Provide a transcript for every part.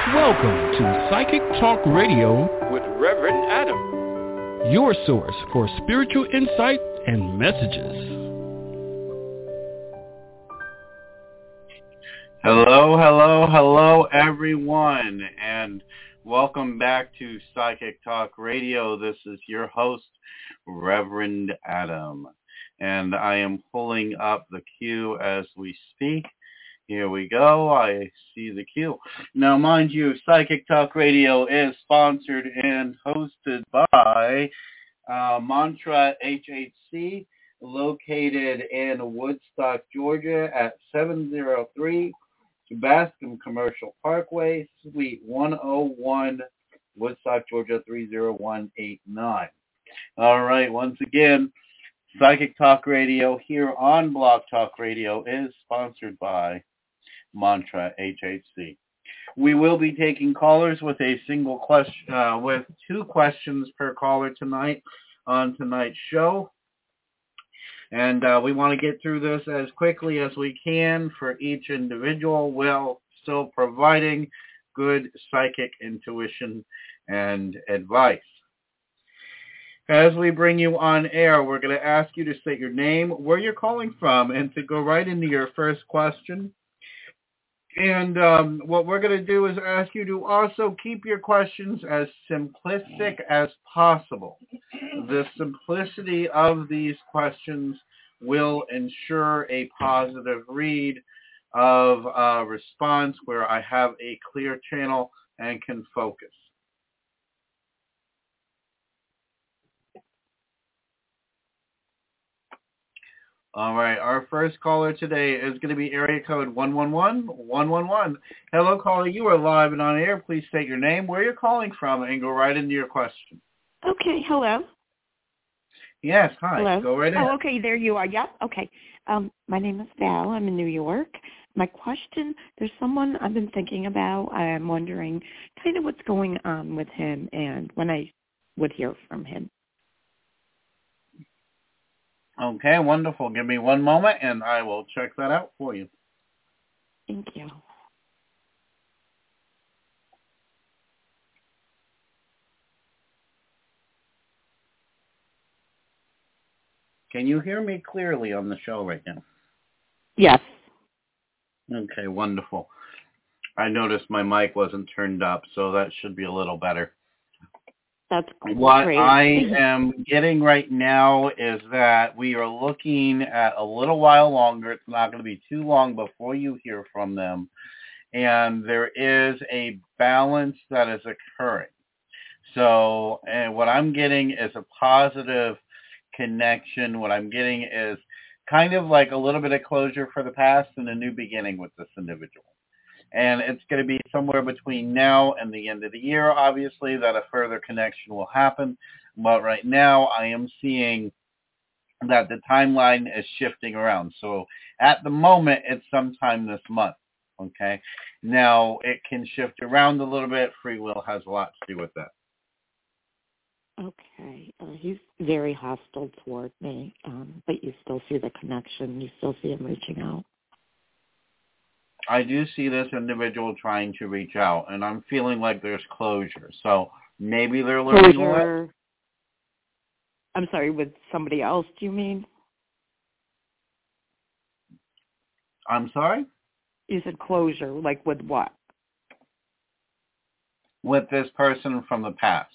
Welcome to Psychic Talk Radio with Reverend Adam, your source for spiritual insight and messages. Hello, everyone, and welcome back to Psychic Talk Radio. This is your host, Reverend Adam, and I am pulling up the queue as we speak. Here we go. I see the queue. Now, mind you, Psychic Talk Radio is sponsored and hosted by Mantra HHC, located in Woodstock, Georgia at 703 Bascom Commercial Parkway, Suite 101, Woodstock, Georgia 30189. All right, once again, Psychic Talk Radio here on Blog Talk Radio is sponsored by Mantra HHC. We will be taking callers with a single question, with two questions per caller tonight on tonight's show. And we want to get through this as quickly as we can for each individual, while still providing good psychic intuition and advice. As we bring you on air, we're going to ask you to state your name, where you're calling from, and to go right into your first question. And what we're going to do is ask you to also keep your questions as simplistic as possible. The simplicity of these questions will ensure a positive read of response where I have a clear channel and can focus. All right, our first caller today is going to be area code 111-111. Hello, caller. You are live and on air. Please state your name, where you're calling from, and go right into your question. Okay, hello. Yes, hi. Hello. Go right ahead. Oh, okay, there you are. Yep, okay. My name is Val. I'm in New York. My question, there's someone I've been thinking about. I'm wondering kind of what's going on with him and when I would hear from him. Okay, wonderful. Give me one moment, and I will check that out for you. Thank you. Can you hear me clearly on the show right now? Yes. Okay, wonderful. I noticed my mic wasn't turned up, so that should be a little better. That's great. What I am getting right now is that we are looking at a little while longer. It's not going to be too long before you hear from them. And there is a balance that is occurring. So what I'm getting is a positive connection. What I'm getting is kind of like a little bit of closure for the past and a new beginning with this individual. And it's going to be somewhere between now and the end of the year, obviously, that a further connection will happen. But right now, I am seeing that the timeline is shifting around. So at the moment, it's sometime this month, okay? Now, it can shift around a little bit. Free will has a lot to do with that. Okay. He's very hostile toward me, but you still see the connection. You still see him reaching out. I do see this individual trying to reach out, and I'm feeling like there's closure. So maybe they're learning closure. I'm sorry, with somebody else, do you mean? I'm sorry? You said closure, like with what? With this person from the past.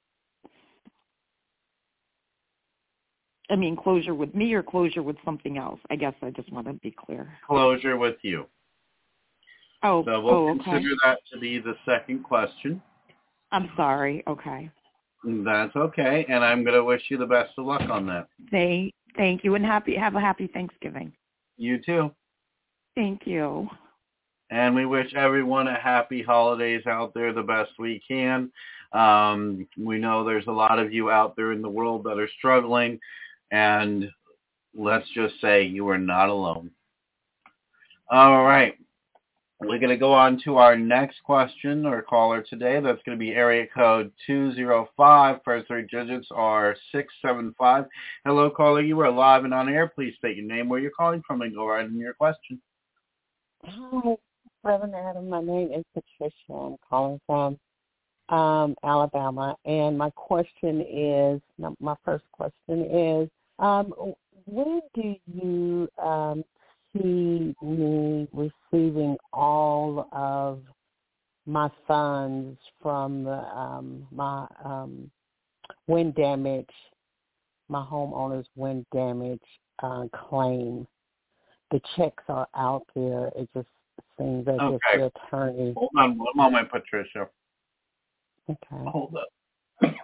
I mean, closure with me or closure with something else? I guess I just want to be clear. Closure with you. Oh, so we'll okay. consider that to be the second question. I'm sorry. Okay. That's okay, and I'm going to wish you the best of luck on that. Thank you, and have a happy Thanksgiving. You too. Thank you. And we wish everyone a happy holidays out there the best we can. We know there's a lot of you out there in the world that are struggling, and let's just say you are not alone. All right. We're going to go on to our next question or caller today. That's going to be area code 205. First three digits are 675. Hello, caller. You are live and on air. Please state your name, where you're calling from, and go right into your question. Hi. Reverend Adam, my name is Patricia. I'm calling from Alabama, and my first question is, when do you see me receiving all of my funds from my wind damage, my homeowner's wind damage claim? The checks are out there. It just seems as if the attorney... Hold on one moment, Patricia. Okay. Hold up.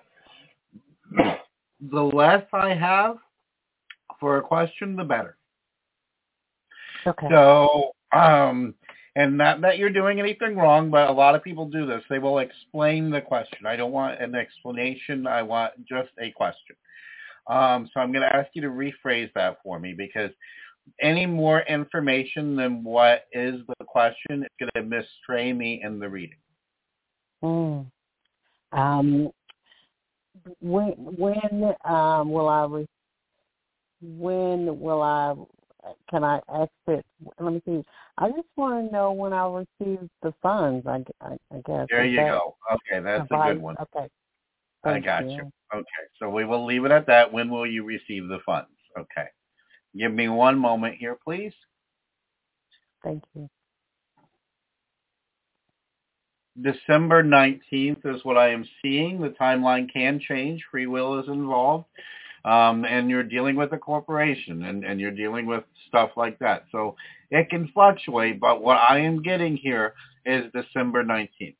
The less I have for a question, the better. Okay. So, and not that you're doing anything wrong, but a lot of people do this. They will explain the question. I don't want an explanation. I want just a question. So I'm going to ask you to rephrase that for me, because any more information than what is the question is going to mistray me in the reading. Can I ask it? Let me see. I just want to know when I'll receive the funds, I guess. There you go. Okay, that's a good one. Okay. I got you. Okay, so we will leave it at that. When will you receive the funds? Okay. Give me one moment here, please. Thank you. December 19th is what I am seeing. The timeline can change. Free will is involved. And you're dealing with a corporation, and you're dealing with stuff like that. So it can fluctuate, but what I am getting here is December 19th.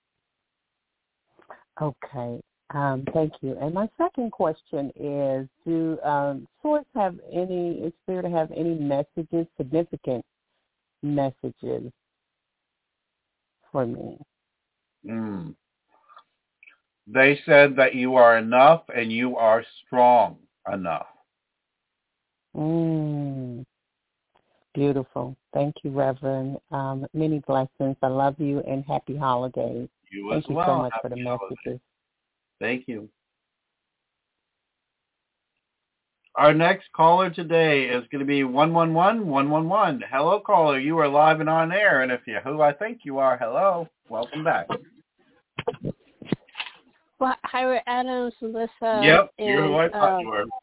Okay. Thank you. And my second question is, do Source have any, is there to have any messages, significant messages for me? They said that you are enough and you are strong enough. Beautiful. Thank you, Reverend. Many blessings. I love you and happy holidays. Thank you so much for the messages. Thank you. Our next caller today is going to be 111-111. Hello, caller. You are live and on air. And if you're who I think you are, hello. Welcome back. Well, hi, we're Adams, Melissa. Yep, you're who I thought you were.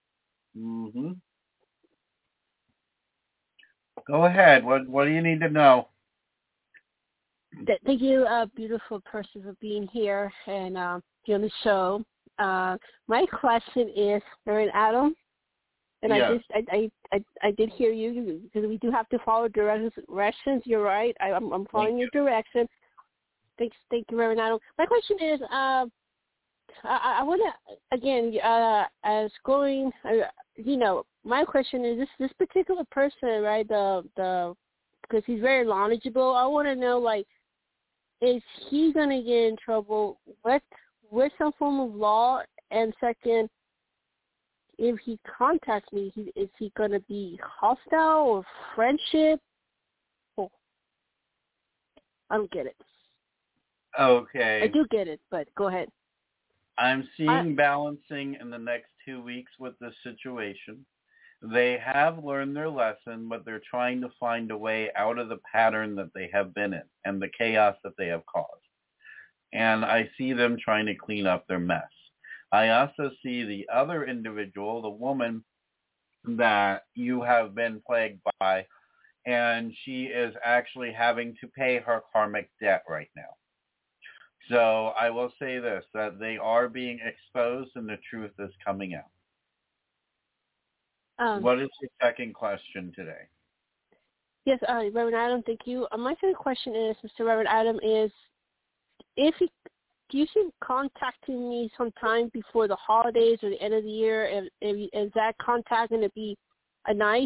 Go ahead. What do you need to know? Thank you, beautiful person, for being here and be on the show. My question is, Reverend Adam, and yes. I did hear you, because we do have to follow directions. You're right. I'm following your direction. Thank you, Reverend Adam. My question is, I want to, again, my question is, this particular person, right, because he's very knowledgeable, I want to know, like, is he going to get in trouble with some form of law? And second, if he contacts me, is he going to be hostile or friendship? Oh, I don't get it. Okay. I do get it, but go ahead. I'm seeing balancing in the next 2 weeks with this situation. They have learned their lesson, but they're trying to find a way out of the pattern that they have been in and the chaos that they have caused. And I see them trying to clean up their mess. I also see the other individual, the woman that you have been plagued by, and she is actually having to pay her karmic debt right now. So I will say this, that they are being exposed and the truth is coming out. What is your second question today? Yes, Reverend Adam, thank you. My second question is, Mr. Reverend Adam, is do you see him contacting me sometime before the holidays or the end of the year? Is that contact going to be a nice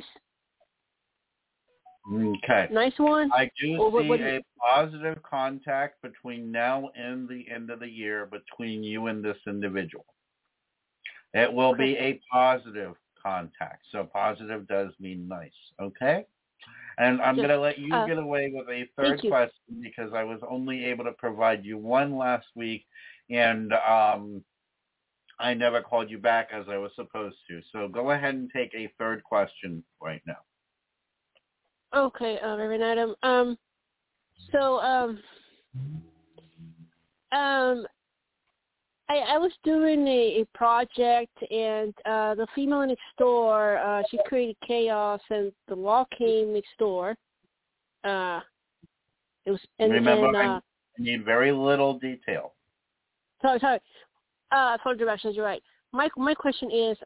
one? I do see a positive contact between now and the end of the year between you and this individual. It will be a positive contact. So positive does mean nice. Okay? And I'm going to let you get away with a third question because I was only able to provide you one last week, and I never called you back as I was supposed to. So go ahead and take a third question right now. Okay, Reverend Adam. So, I was doing a project, and the female next door, she created chaos, and the law came next door. It was, and remember, I need very little detail. Sorry. For directions, you're right. My question is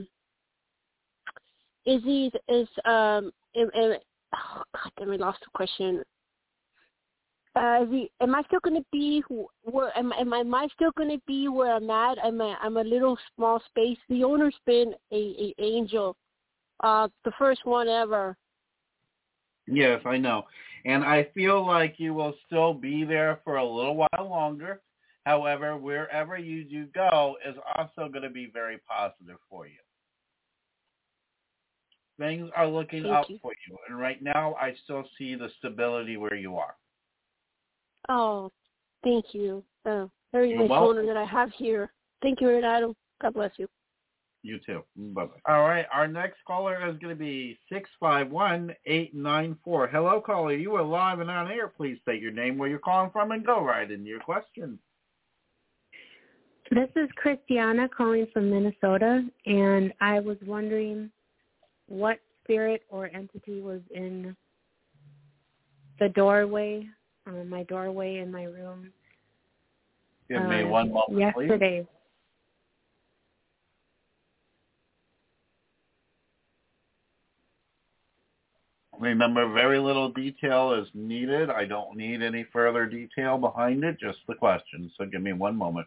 oh God, damn, I lost the question. Am I still going to be where? Am I still going to be where I'm at? I'm a little small space. The owner's been a angel, the first one ever. Yes, I know, and I feel like you will still be there for a little while longer. However, wherever you do go is also going to be very positive for you. Things are looking up for you, and right now I still see the stability where you are. Oh, thank you. Very nice owner that I have here. Thank you, Adam. God bless you. You too. Bye-bye. All right, our next caller is going to be 651-894. Hello, caller. You are live and on air. Please state your name, where you're calling from, and go right into your question. This is Christiana calling from Minnesota, and I was wondering what spirit or entity was in the doorway, my doorway in my room. Give me one moment, yesterday. Please. Remember, very little detail is needed. I don't need any further detail behind it, just the question. So give me one moment.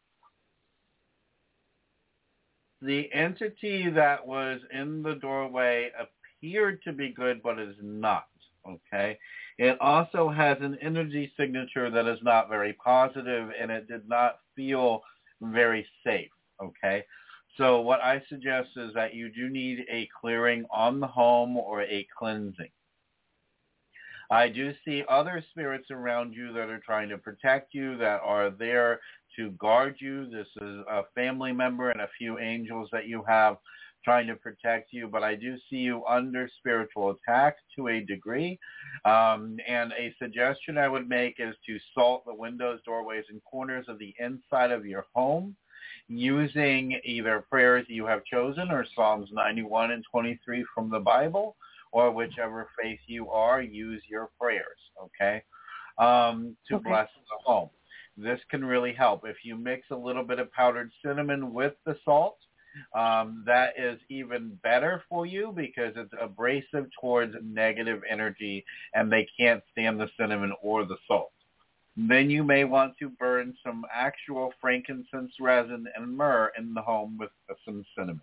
The entity that was in the doorway appeared to be good, but is not, okay? It also has an energy signature that is not very positive, and it did not feel very safe, okay? So what I suggest is that you do need a clearing on the home or a cleansing. I do see other spirits around you that are trying to protect you, that are there to guard you. This is a family member and a few angels that you have trying to protect you, but I do see you under spiritual attack to a degree. And a suggestion I would make is to salt the windows, doorways, and corners of the inside of your home using either prayers you have chosen or Psalms 91 and 23 from the Bible, or whichever faith you are, use your prayers, okay, to bless the home. This can really help. If you mix a little bit of powdered cinnamon with the salt, that is even better for you because it's abrasive towards negative energy, and they can't stand the cinnamon or the salt. Then you may want to burn some actual frankincense resin and myrrh in the home with some cinnamon.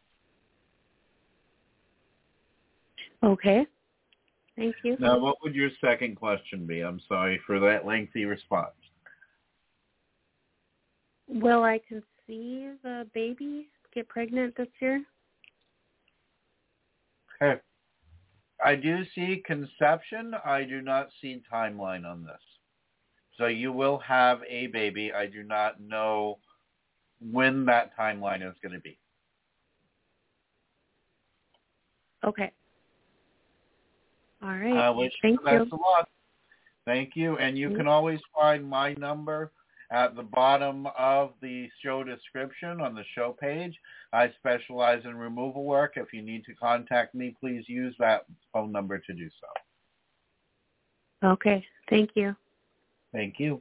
Okay. Thank you. Now, what would your second question be? I'm sorry for that lengthy response. Will I conceive a baby, get pregnant this year? Okay. I do see conception. I do not see timeline on this. So you will have a baby. I do not know when that timeline is going to be. Okay. All right. I wish you you the best of luck. Thank you. And you can always find my number at the bottom of the show description on the show page. I specialize in removal work. If you need to contact me, please use that phone number to do so. Okay. Thank you. Thank you.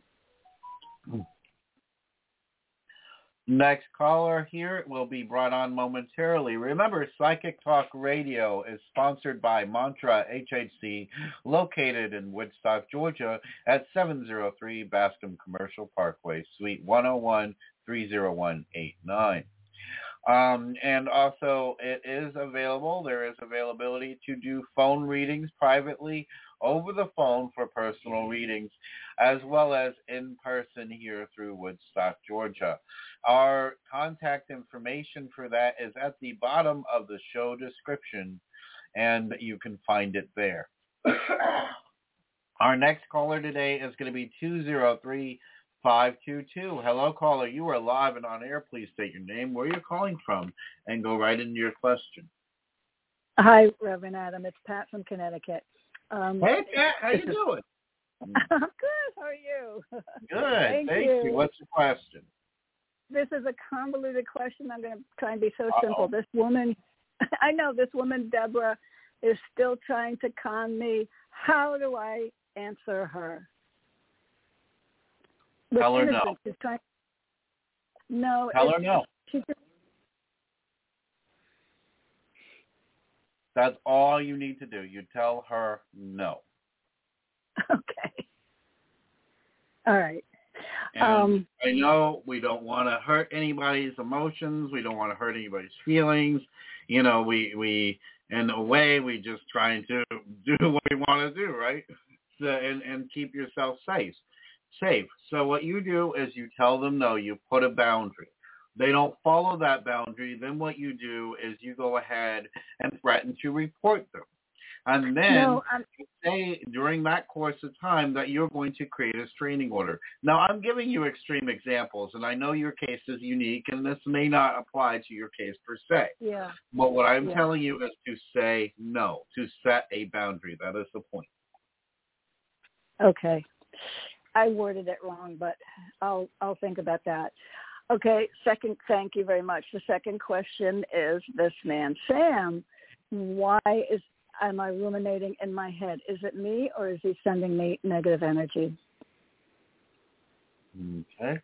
Next caller here will be brought on momentarily. Remember, Psychic Talk Radio is sponsored by Mantra HHC, located in Woodstock, Georgia, at 703 Bascom Commercial Parkway, Suite 101, 30189. And also, it is available. There is availability to do phone readings privately over the phone for personal readings, as well as in person here through Woodstock, Georgia. Our contact information for that is at the bottom of the show description, and you can find it there. Our next caller today is going to be 203-522. Hello, caller. You are live and on air. Please state your name, where you're calling from, and go right into your question. Hi, Reverend Adam. It's Pat from Connecticut. Hey, Pat. How you doing? I'm good. How are you? Good. Thank you. What's the question? This is a convoluted question. I'm going to try and be so simple. Uh-oh. This woman, I know this woman, Deborah, is still trying to con me. How do I answer her? Tell her no. She's trying. No. Tell her no. That's all you need to do. You tell her no. Okay. All right. And I know we don't want to hurt anybody's emotions. We don't want to hurt anybody's feelings. You know, we in a way, we just trying to do what we want to do, right? So, and keep yourself safe. So what you do is you tell them no. You put a boundary. They don't follow that boundary. Then what you do is you go ahead and threaten to report them. And then you say during that course of time that you're going to create a restraining order. Now, I'm giving you extreme examples, and I know your case is unique, and this may not apply to your case per se. Yeah. But what I'm telling you is to say no, to set a boundary. That is the point. Okay. I worded it wrong, but I'll think about that. Okay. Thank you very much. The second question is this man, Sam, why am I ruminating in my head? Is it me or is he sending me negative energy? Okay.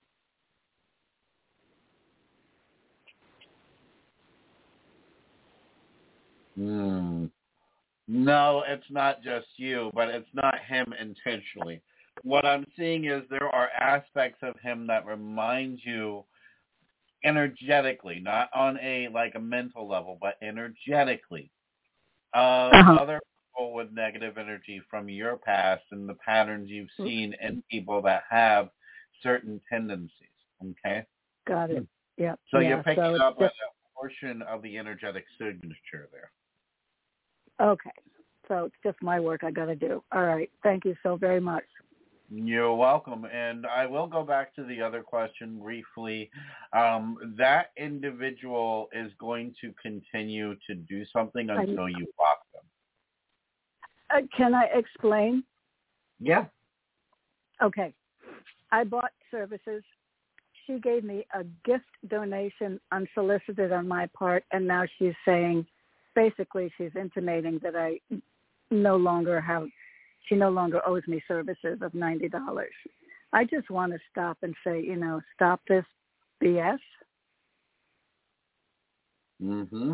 No, it's not just you, but it's not him intentionally. What I'm seeing is there are aspects of him that remind you energetically, not on a mental level, but energetically of other people with negative energy from your past and the patterns you've seen in people that have certain tendencies. Okay? Got it. Yeah. So you're picking up a portion of the energetic signature there. Okay. So it's just my work I got to do. All right. Thank you so very much. You're welcome. And I will go back to the other question briefly. That individual is going to continue to do something until you block them. Can I explain? Yeah. Okay. I bought services. She gave me a gift donation unsolicited on my part, and now she's saying, basically she's intimating that she no longer owes me services of $90. I just want to stop and say, stop this BS. Mm-hmm.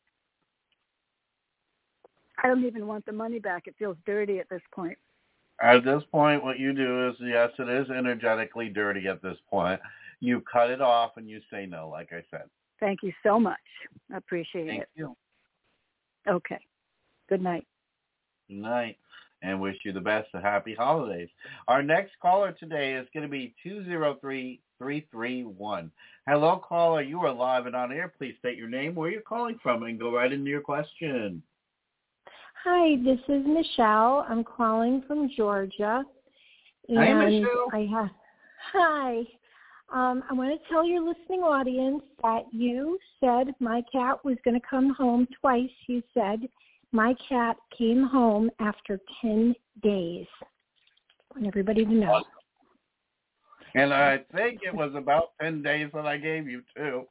I don't even want the money back. It feels dirty at this point. At this point, what you do is, yes, it is energetically dirty at this point. You cut it off and you say no, like I said. Thank you so much. I appreciate it. Thank you. Okay. Good night. Good night. And wish you the best of happy holidays. Our next caller today is going to be 203331. Hello, caller. You are live and on air. Please state your name, where you're calling from, and go right into your question. Hi, this is Michelle. I'm calling from Georgia. Hi, Michelle. Hi. I want to tell your listening audience that you said my cat was going to come home twice. You said my cat came home after 10 days. I want everybody to know. And I think it was about 10 days that I gave you, too.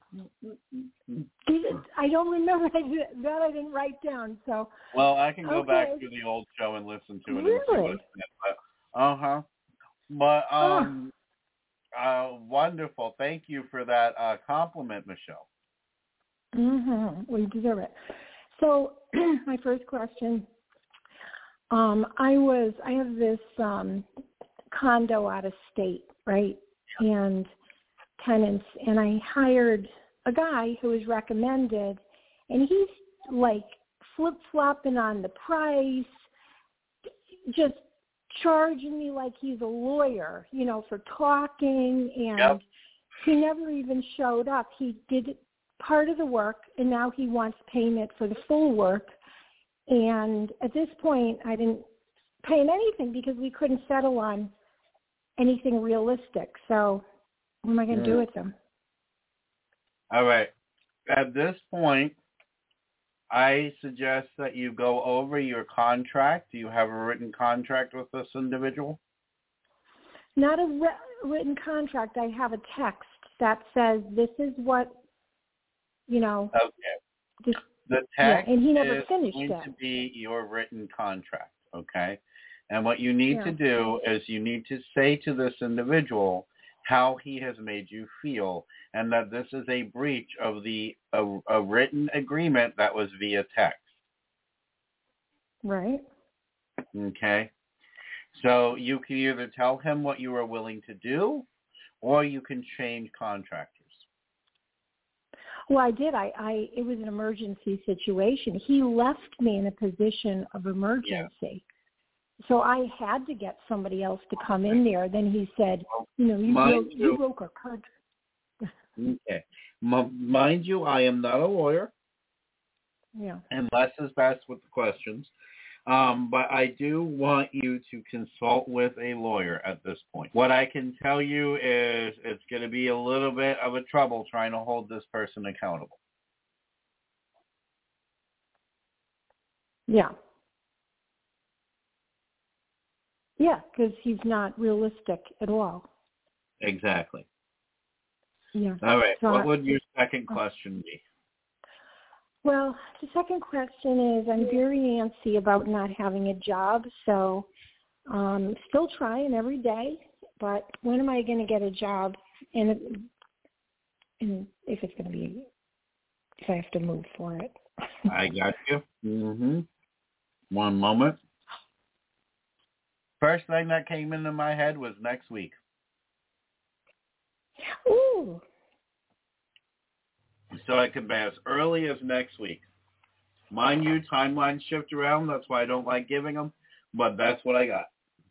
I don't remember that. I didn't write down. So. Well, I can go back to the old show and listen to it. Really? But, wonderful. Thank you for that compliment, Michelle. Mm-hmm. Well, you deserve it. So my first question, I have this condo out of state, right, and tenants, and I hired a guy who was recommended, and he's like flip-flopping on the price, just charging me like he's a lawyer, for talking, and he never even showed up. He did part of the work, and now he wants payment for the full work. And at this point, I didn't pay him anything because we couldn't settle on anything realistic. So what am I going to do with them? All right. At this point, I suggest that you go over your contract. Do you have a written contract with this individual? Not a written contract. I have a text that says this is what, Okay. The text and he never is finished going it. to be your written contract, okay? And what you need to do is you need to say to this individual how he has made you feel, and that this is a breach of a written agreement that was via text. Right. Okay? So you can either tell him what you are willing to do, or you can change contractors. Well, I did. It was an emergency situation. He left me in a position of emergency. Yeah. So I had to get somebody else to come in there. Then he said, you broke our contract. Okay. Mind you, I am not a lawyer. Yeah. And less is best with the questions. But I do want you to consult with a lawyer at this point. What I can tell you is it's going to be a little bit of a trouble trying to hold this person accountable. Yeah. Yeah, because he's not realistic at all. Exactly. Yeah. All right. So what would your second question be? Well, the second question is I'm very antsy about not having a job, so still trying every day, but when am I going to get a job and if it's going to be, if I have to move for it? I got you. Mm-hmm. One moment. First thing that came into my head was next week. Ooh. So I could be as early as next week. Mind you, timelines shift around. That's why I don't like giving them, but that's what I got.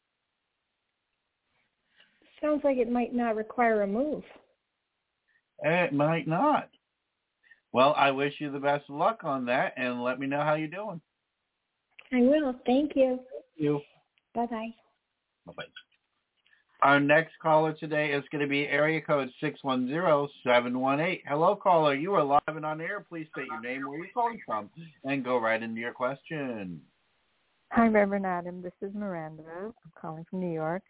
Sounds like it might not require a move. It might not. Well, I wish you the best of luck on that, and let me know how you're doing. I will. Thank you. Thank you. Bye-bye. Bye-bye. Our next caller today is going to be area code 610-718. Hello, caller. You are live and on air. Please state your name, where you're calling from, and go right into your question. Hi, Reverend Adam. This is Miranda. I'm calling from New York.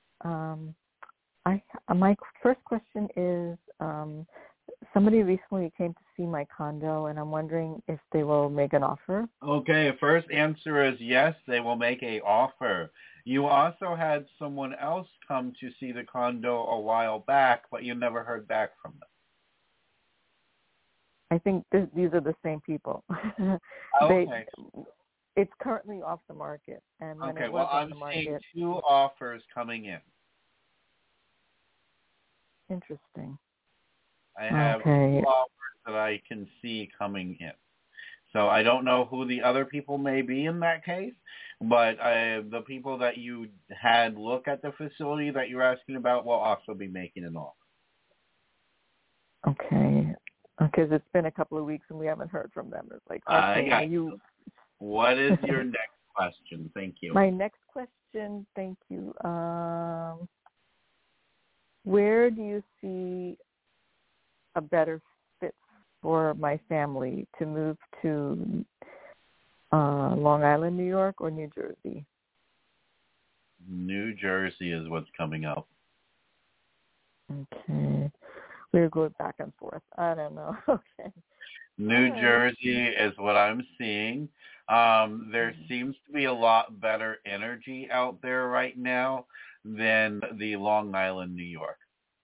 My first question is, somebody recently came to see my condo, and I'm wondering if they will make an offer. Okay, first answer is yes, they will make an offer. You also had someone else come to see the condo a while back, but you never heard back from them. I think these are the same people. Okay. It's currently off the market. And when it was on the market, seeing two offers coming in. Interesting. I have two offers that I can see coming in. So I don't know who the other people may be in that case, but the people that you had look at the facility that you're asking about will also be making an offer. Okay. Because it's been a couple of weeks and we haven't heard from them. It's like, okay, What is your next question? Thank you. My next question, thank you. Where do you see a better fit for my family to move to Long Island, New York, or New Jersey? New Jersey is what's coming up. Okay. We're going back and forth. I don't know. Okay. New Jersey is what I'm seeing. There seems to be a lot better energy out there right now than the Long Island, New York.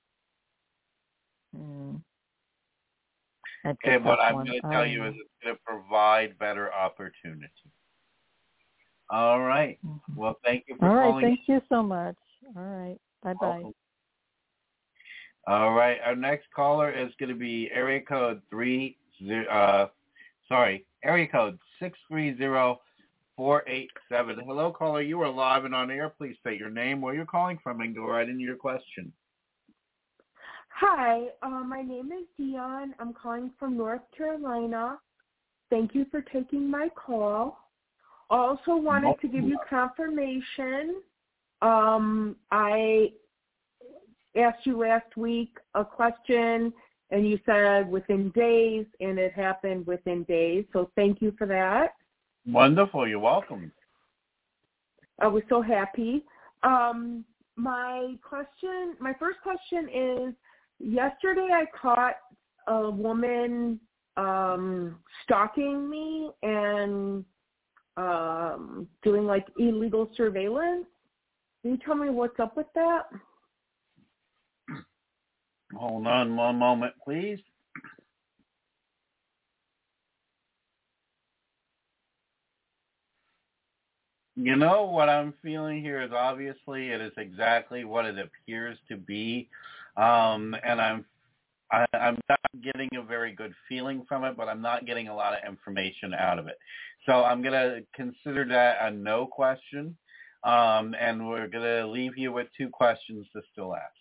Okay, what I'm going to tell you is it's going to provide better opportunity. All right. Well, thank you for calling. All right. Thank you so much. All right. Bye-bye. All right. Our next caller is going to be area code 630487. Hello, caller. You are live and on air. Please state your name, where you're calling from, and go right into your question. Hi, my name is Dion. I'm calling from North Carolina. Thank you for taking my call. Also wanted to give you confirmation. I asked you last week a question, And you said within days, and it happened within days. So thank you for that. Wonderful. You're welcome. I was so happy. My first question is, yesterday I caught a woman stalking me and doing like illegal surveillance. Can you tell me what's up with that? Hold on one moment, please. You know, what I'm feeling here is obviously it is exactly what it appears to be, and I'm not getting a very good feeling from it, but I'm not getting a lot of information out of it. So I'm going to consider that a no question, and we're going to leave you with 2 questions to still ask.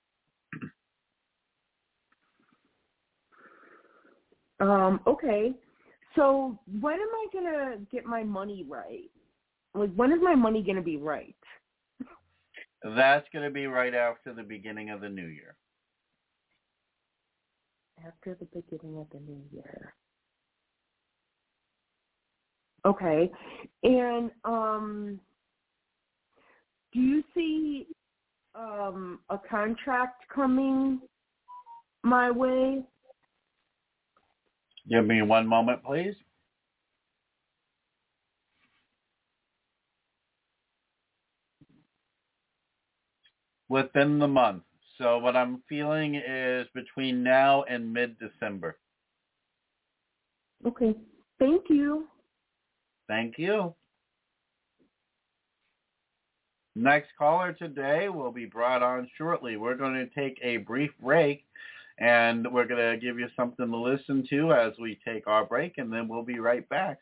Okay. So when am I going to get my money right? Like, when is my money going to be right? That's going to be right after the beginning of the new year. After the beginning of the new year. Okay. And do you see a contract coming my way? Give me one moment, please. Within the month. So what I'm feeling is between now and mid-December. Okay. Thank you. Thank you. Next caller today will be brought on shortly. We're going to take a brief break, and we're going to give you something to listen to as we take our break, and then we'll be right back.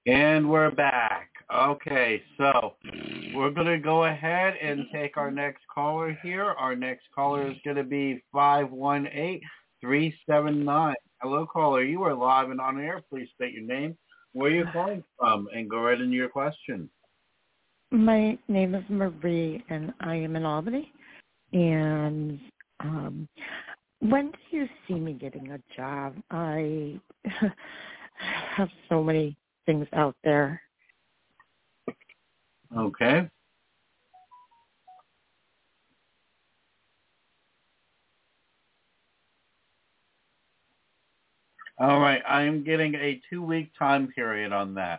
And we're back. Okay, so we're going to go ahead and take our next caller here. Our next caller is going to be 518-379. Hello, caller. You are live and on air. Please state your name, where you're calling from, and go right into your question. My name is Marie, and I am in Albany. And when do you see me getting a job? I have so many things out there. Okay. All right. I am getting a 2-week time period on that.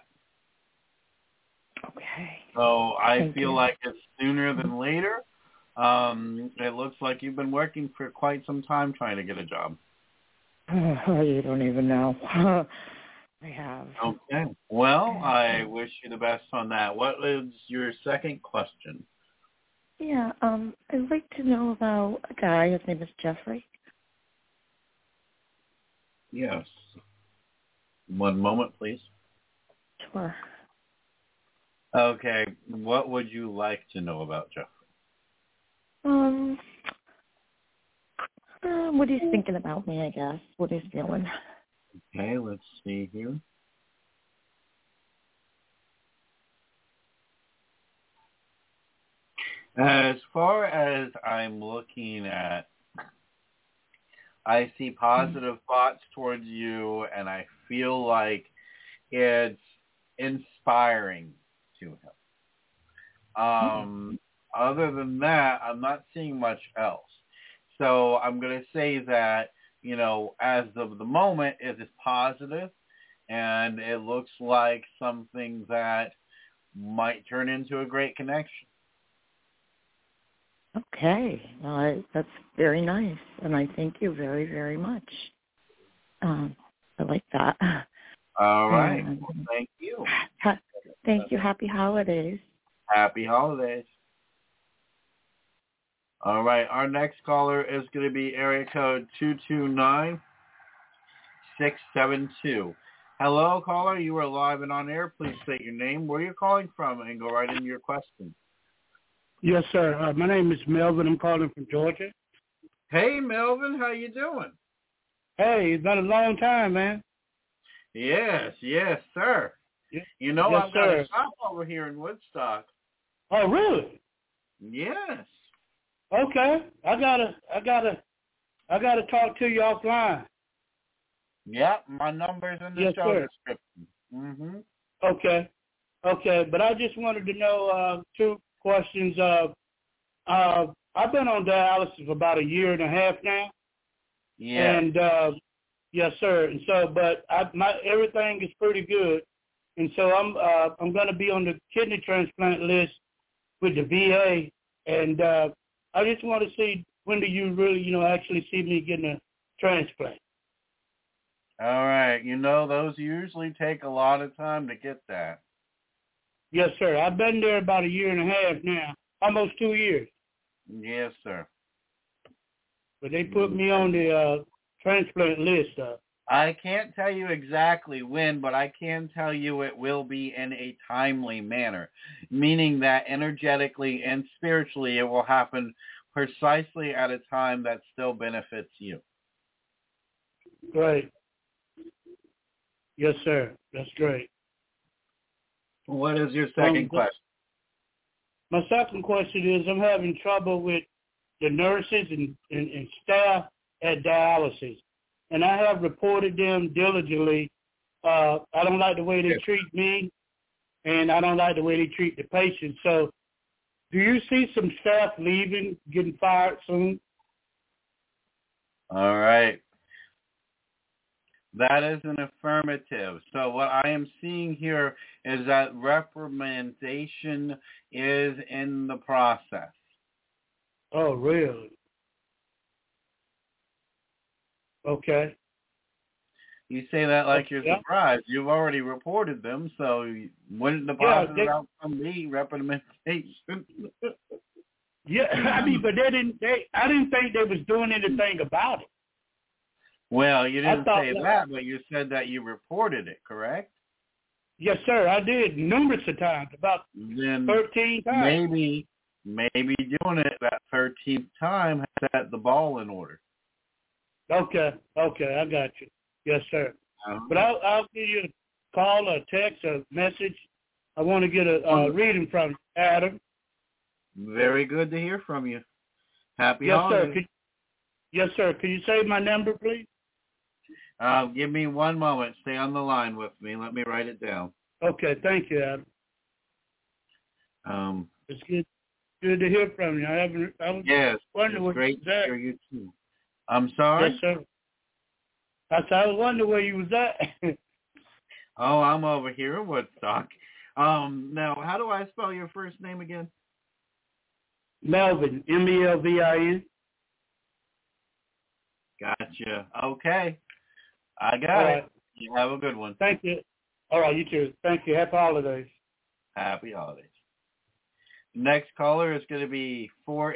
Okay. So I Thank feel you. like it's sooner than later. It looks like you've been working for quite some time trying to get a job. Oh, you don't even know. I have. Okay. Well, I wish you the best on that. What is your second question? Yeah, I'd like to know about a guy. His name is Jeffrey. Yes. One moment, please. Sure. Okay. What would you like to know about Jeffrey? What he's thinking about me, I guess. What he's feeling. Okay, let's see here. As far as I'm looking at, I see positive thoughts towards you, and I feel like it's inspiring to him. Other than that, I'm not seeing much else. So I'm going to say that, as of the moment, it is positive, and it looks like something that might turn into a great connection. Okay. Well, that's very nice, and I thank you very, very much. I like that. All right. Well, thank you. Thank you. Happy holidays. Happy holidays. All right. Our next caller is going to be area code 229-672. Hello, caller. You are live and on air. Please state your name, where you're calling from, and go right into your question. Yes, sir. My name is Melvin. I'm calling from Georgia. Hey, Melvin. How you doing? Hey, it's been a long time, man. Yes, sir. Yes, I've got a shop over here in Woodstock. Oh, really? Yes. Okay. I gotta talk to you offline. Yep, my number's in the show description. Mm-hmm. Okay. But I just wanted to know 2 questions. I've been on dialysis for about 1.5 years now. Yeah. And yes, sir. And so, but everything is pretty good. And so I'm going to be on the kidney transplant list with the VA. And I just want to see, when do you really, actually see me getting a transplant? All right. Those usually take a lot of time to get that. Yes, sir. I've been there about 1.5 years now, almost 2 years. Yes, sir. But they put me on the transplant list. I can't tell you exactly when, but I can tell you it will be in a timely manner, meaning that energetically and spiritually it will happen precisely at a time that still benefits you. Great. Yes, sir. That's great. What is your second question? My second question is, I'm having trouble with the nurses and staff at dialysis. And I have reported them diligently. I don't like the way they treat me, and I don't like the way they treat the patients. So do you see some staff leaving, getting fired soon? All right. That is an affirmative. So what I am seeing here is that reprimandation is in the process. Oh, really? Okay. You say that like you're surprised. You've already reported them, so wouldn't the positive outcome be reprimandation? Yeah, I mean, but I didn't think they was doing anything about it. Well, you didn't say that, but you said that you reported it, correct? Yes, sir. I did numerous of times, about Then 13 times. Maybe doing it that 13th time has set the ball in order. Okay, I got you. Yes, sir. Uh-huh. But I'll give you a call, a text, a message. I want to get a reading from you, Adam. Very good to hear from you. Happy Yes, holidays. sir. Yes, sir. Can you save my number, please? Give me one moment. Stay on the line with me. Let me write it down. Okay, thank you, Adam. It's good to hear from you. I was wondering it's where great you was at. to hear you too. I'm sorry? Yes, sir. I was wondering where you was at. Oh, I'm over here in Woodstock. Now, how do I spell your first name again? Melvin, Melvin. Gotcha. Okay. I got All it. right. You have a good one. Thank you. All right, you too. Thank you. Happy holidays. Happy holidays. Next caller is going to be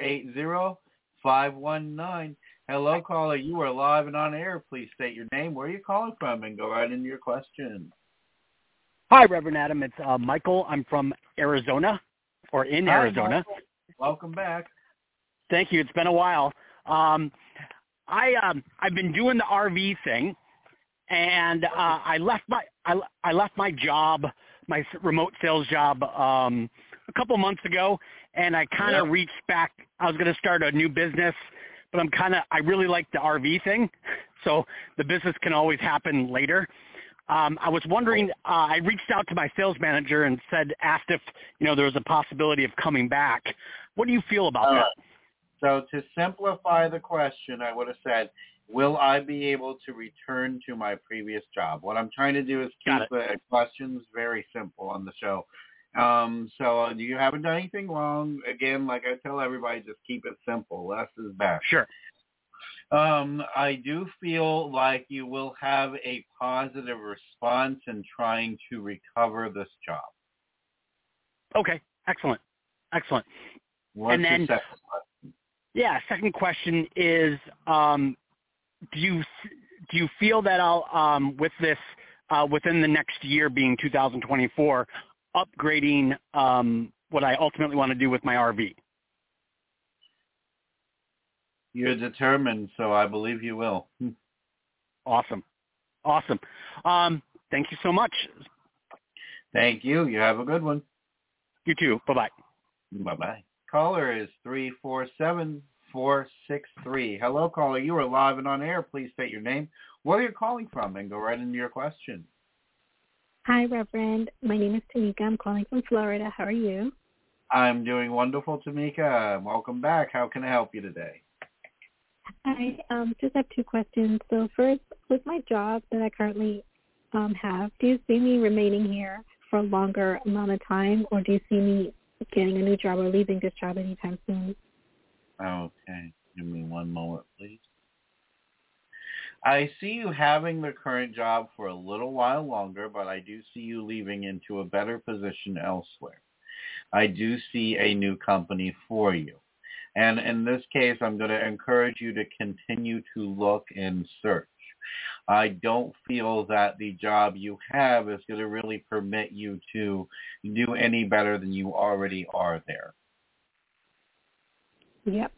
480-519. Hello, caller. You are live and on air. Please state your name, where you're calling from, and go right into your question. Hi, Reverend Adam. It's Michael. I'm from Arizona, or in Hi, Arizona. Michael. Welcome back. Thank you. It's been a while. I've been doing the RV thing, and I left my job, my remote sales job, a couple months ago, and I kind of reached back. I was going to start a new business, but I really like the RV thing, so the business can always happen later. I was wondering, I reached out to my sales manager and asked if, there was a possibility of coming back. What do you feel about that? So to simplify the question, I would have said, will I be able to return to my previous job? What I'm trying to do is keep the questions very simple on the show. So you haven't done anything wrong. Again, like I tell everybody, just keep it simple. Less is better. Sure. I do feel like you will have a positive response in trying to recover this job. Okay. Excellent. What's and then, your second question? Yeah, second question is, do you feel that I'll with this within the next year, being 2024, upgrading what I ultimately want to do with my RV? You're determined, so I believe you will. Awesome. Thank you so much. Thank you. You have a good one. You too. Bye-bye. Bye-bye. Caller is 347-463. Hello, caller. You are live and on air. Please state your name, where you're calling from, and go right into your question. Hi, Reverend. My name is Tamika. I'm calling from Florida. How are you? I'm doing wonderful, Tamika. Welcome back. How can I help you today? I just have two questions. So first, with my job that I currently have, do you see me remaining here for a longer amount of time, or do you see me getting a new job or leaving this job anytime soon? Okay. Give me one moment, please. I see you having the current job for a little while longer, but I do see you leaving into a better position elsewhere. I do see a new company for you. And in this case, I'm going to encourage you to continue to look and search. I don't feel that the job you have is going to really permit you to do any better than you already are there. Yep.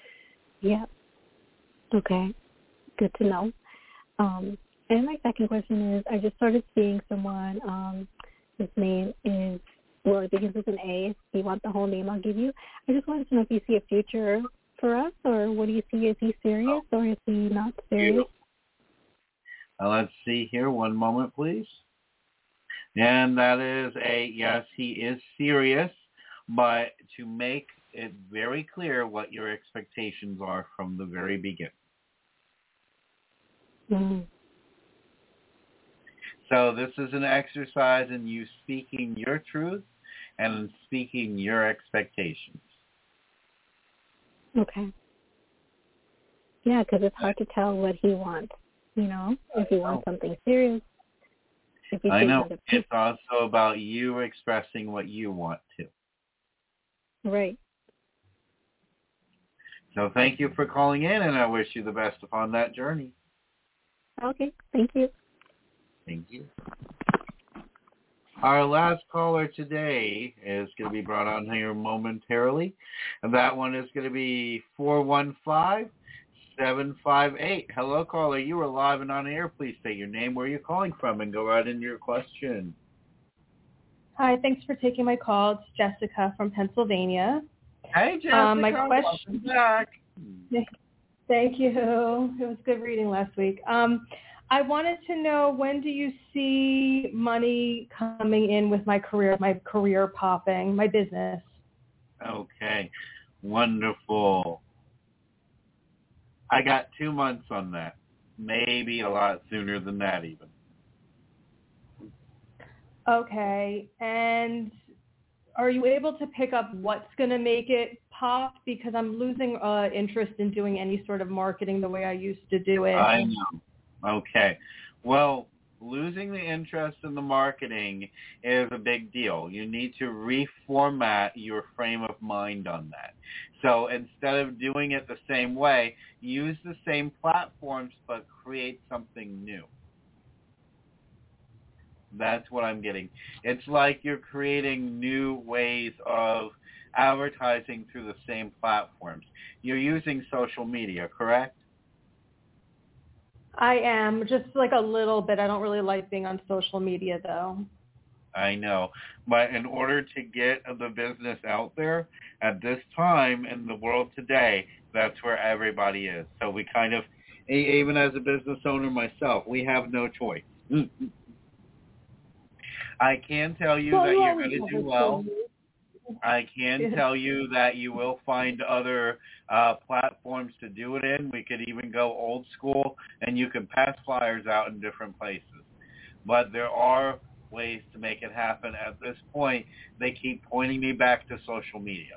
Okay. Good to know. And my second question is, I just started seeing someone, his name is, well, it begins with an A. If you want the whole name, I'll give you. I just wanted to know if you see a future for us, or what do you see? Is he serious, or is he not serious? Let's see here. One moment, please. And that is yes, he is serious, but to make it very clear what your expectations are from the very beginning. Mm-hmm. So this is an exercise in you speaking your truth and in speaking your expectations. Okay. Yeah, because it's hard to tell what he wants, if he wants something serious. I know. It's also about you expressing what you want to. Right. So thank you for calling in, and I wish you the best upon that journey. Okay. Thank you. Thank you. Our last caller today is going to be brought on here momentarily. And that one is going to be 415-758. Hello, caller. You are live and on air. Please state your name, where you're calling from, and go right into your question. Hi, thanks for taking my call. It's Jessica from Pennsylvania. Hey, Jessica. My question. Welcome back. Thank you. It was good reading last week. I wanted to know, when do you see money coming in with my career popping, my business? Okay. Wonderful. I got 2 months on that. Maybe a lot sooner than that even. Okay. And are you able to pick up what's going to make it pop? Because I'm losing interest in doing any sort of marketing the way I used to do it. I know. Okay. Well, losing the interest in the marketing is a big deal. You need to reformat your frame of mind on that. So instead of doing it the same way, use the same platforms but create something new. That's what I'm getting. It's like you're creating new ways of advertising through the same platforms. You're using social media, correct? I am, just like a little bit. I don't really like being on social media, though. I know. But in order to get the business out there at this time in the world today, that's where everybody is. So we kind of, even as a business owner myself, we have no choice. I can tell you that you're going to do well. I can tell you that you will find other platforms to do it in. We could even go old school, and you can pass flyers out in different places. But there are ways to make it happen. At this point, they keep pointing me back to social media.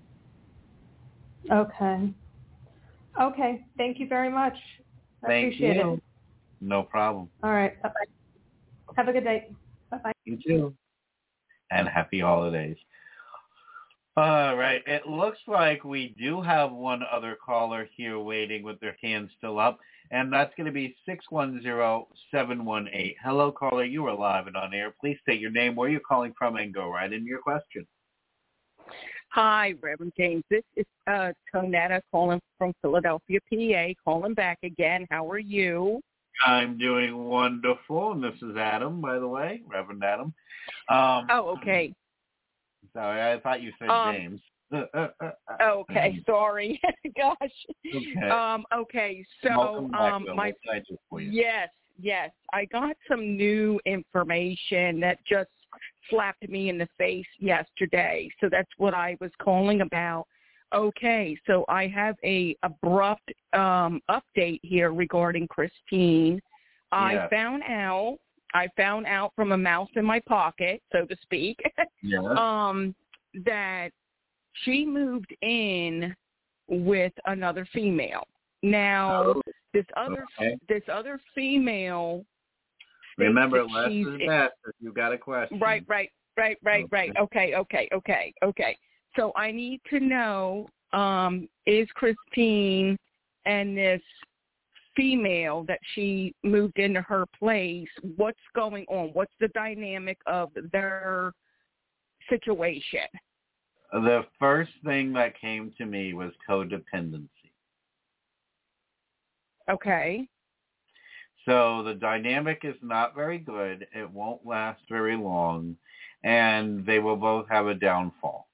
Okay. Okay. Thank you very much. I appreciate it. No problem. All right. Bye-bye. Have a good day. Bye-bye. You too. And happy holidays. All right. It looks like we do have one other caller here waiting with their hand still up, and that's going to be 610-718. Hello, caller. You are live and on air. Please state your name, where you're calling from, and go right into your question. Hi, Reverend James. This is Tonetta calling from Philadelphia, PA, calling back again. How are you? I'm doing wonderful, and this is Adam, by the way, Reverend Adam. Okay. Sorry, I thought you said James. Okay, sorry. Gosh. Okay. Okay, so Welcome back, Will. my what can I do for you? yes, I got some new information that just slapped me in the face yesterday. So that's what I was calling about. Okay, so I have a abrupt update here regarding Christine. Yeah. I found out from a mouse in my pocket, so to speak, that she moved in with another female. Now, this other female. Remember, less is best if you got a question. Right. Okay. So I need to know, is Christine and this female that she moved into her place, what's going on? What's the dynamic of their situation? The first thing that came to me was codependency. Okay. So the dynamic is not very good. It won't last very long, and they will both have a downfall.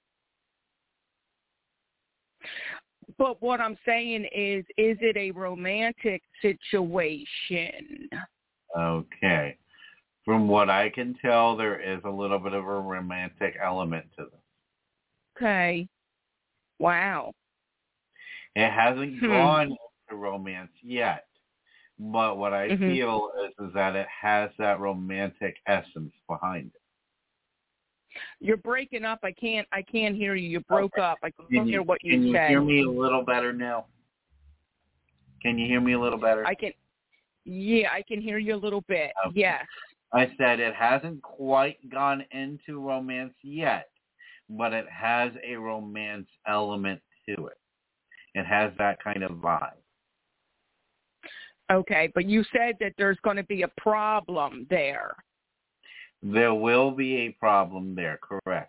But what I'm saying is it a romantic situation? Okay. From what I can tell, there is a little bit of a romantic element to this. Okay. Wow. It hasn't gone into romance yet, but what I feel is that it has that romantic essence behind it. You're breaking up. I can't hear you. You broke up. I can't hear what you said. Can you hear me a little better now? Can you hear me a little better? I can hear you a little bit. Okay. Yes. I said it hasn't quite gone into romance yet, but it has a romance element to it. It has that kind of vibe. Okay, but you said that there's going to be a problem there. There will be a problem there, correct.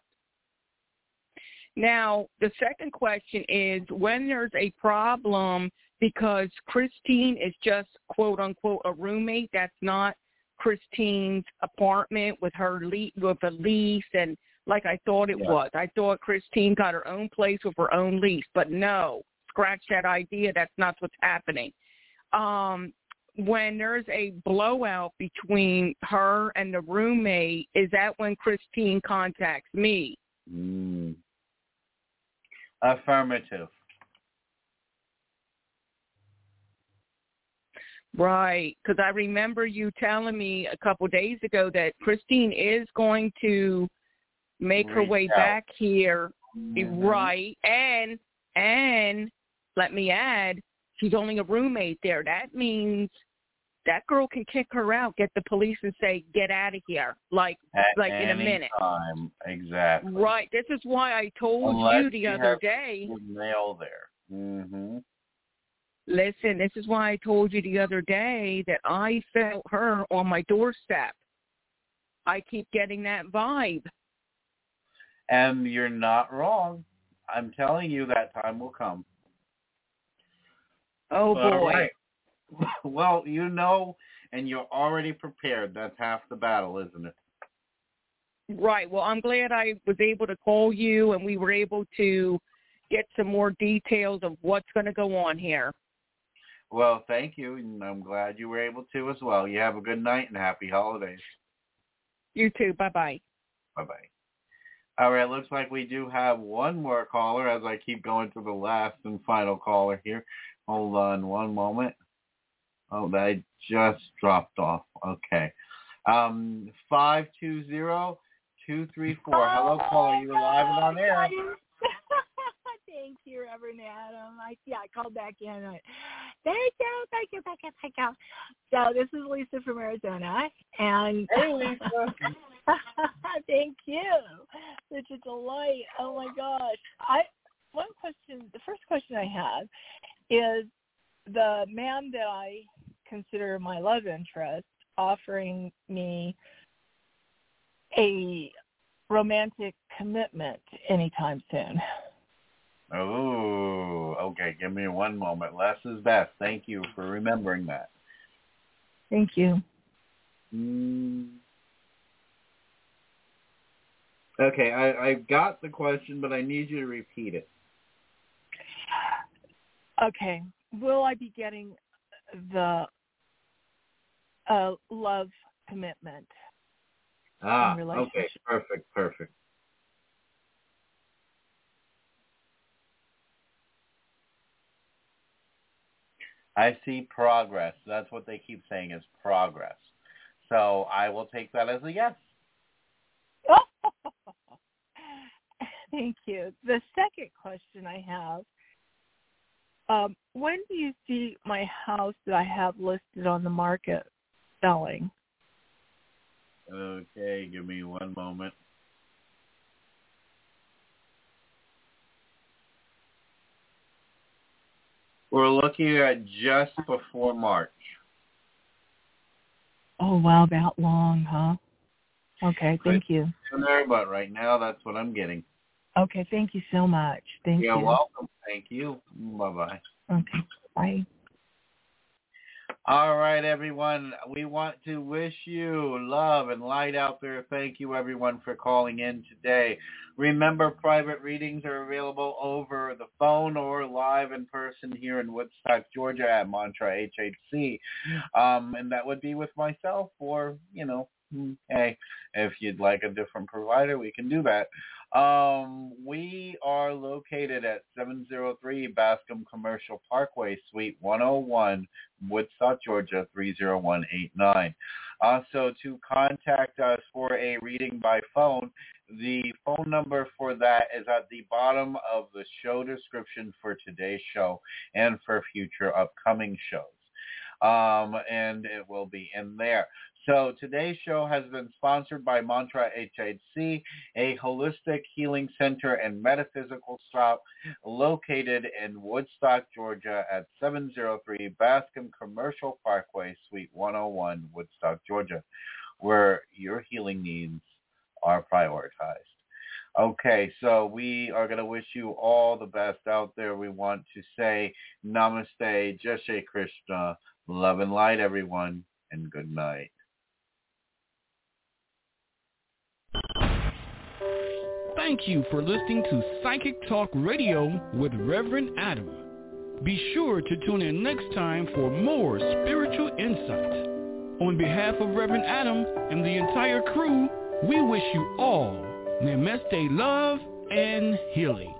Now, the second question is when there's a problem because Christine is just, quote, unquote, a roommate, that's not Christine's apartment with her with a lease and like I thought it was. I thought Christine got her own place with her own lease, but no, scratch that idea. That's not what's happening. When there's a blowout between her and the roommate, is that when Christine contacts me? Affirmative. Right, because I remember you telling me a couple days ago that Christine is going to make her way back here, right? And let me add, she's only a roommate there. That means that girl can kick her out, get the police, and say, "Get out of here!" Like in a minute. Time. Exactly. Right. This is why I told you the other day. Mail there. Mm-hmm. Listen, this is why I told you the other day that I felt her on my doorstep. I keep getting that vibe. And you're not wrong. I'm telling you that time will come. Oh, boy. All right. Well, you know, and you're already prepared. That's half the battle, isn't it? Right. Well, I'm glad I was able to call you and we were able to get some more details of what's going to go on here. Well, thank you, and I'm glad you were able to as well. You have a good night and happy holidays. You too. Bye-bye. Bye-bye. All right, looks like we do have one more caller as I keep going to the last and final caller here. Hold on one moment. Oh, that just dropped off. Okay. 520-234. Hello, caller. You're live and on air. Thank you, Reverend Adam. I called back in. Thank you. So this is Lisa from Arizona, and hey, Lisa. Thank you. Such a delight. Oh my gosh. The first question I have is the man that I consider my love interest offering me a romantic commitment anytime soon. Oh, okay. Give me one moment. Less is best. Thank you for remembering that. Thank you. Okay, I got the question, but I need you to repeat it. Okay. Will I be getting the love commitment? Okay. Perfect. I see progress. That's what they keep saying is progress. So I will take that as a yes. Thank you. The second question I have, when do you see my house that I have listed on the market selling? Okay, give me one moment. We're looking at just before March. Oh, wow, that long, huh? Okay, thank you. There, but right now, that's what I'm getting. Okay, thank you so much. Thank you. You're welcome. Thank you. Bye-bye. Okay, bye. All right, everyone. We want to wish you love and light out there. Thank you, everyone, for calling in today. Remember, private readings are available over the phone or live in person here in Woodstock, Georgia at Mantra HHC. And that would be with myself or, hey, if you'd like a different provider, we can do that. We are located at 703 Bascom Commercial Parkway, Suite 101, Woodstock, Georgia, 30189. Also, to contact us for a reading by phone, the phone number for that is at the bottom of the show description for today's show and for future upcoming shows. And it will be in there. So today's show has been sponsored by Mantra HHC, a holistic healing center and metaphysical shop located in Woodstock, Georgia at 703 Bascom Commercial Parkway, Suite 101, Woodstock, Georgia. where your healing needs are prioritized. Okay, so we are going to wish you all the best out there. We want to say namaste, Jai Shri Krishna, love and light, everyone, and good night. Thank you for listening to Psychic Talk Radio with Reverend Adam. Be sure to tune in next time for more spiritual insight. On behalf of Reverend Adam and the entire crew, we wish you all Namaste, love, and healing.